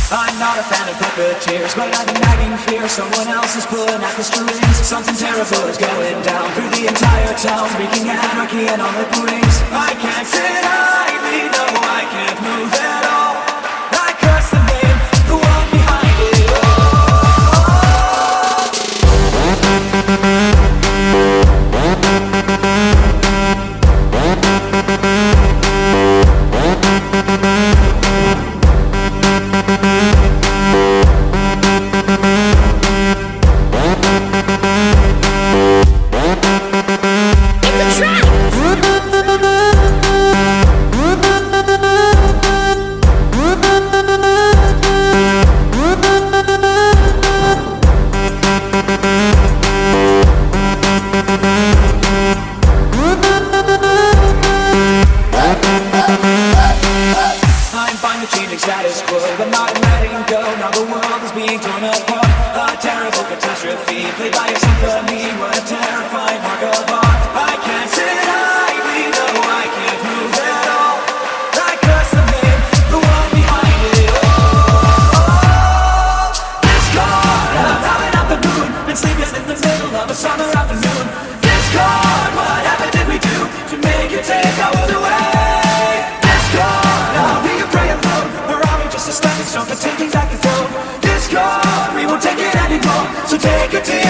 I'm not a fan of puppeteers, but I've been nagging fear. Someone else is pulling at the strings. Something terrible is going down through the entire town, wreaking anarchy and all it brings. I can't sit idly, no, I can't move at all. I curse the name, the one behind it all. Status quo, but not letting go. Now the world is being torn apart. A terrible catastrophe, played by a symphony. What a terrifying work of art. I can't sit idly, no, I can't move at all. I curse the name, the one behind it all. Discord, I'm driving out the moon, been sleeping in the middle of a summer afternoon. Discord, what happened did we do to make you take our world away? Discord, are we afraid of love? Just a stepping stone for taking back control. Discord, we won't take it anymore. So take it to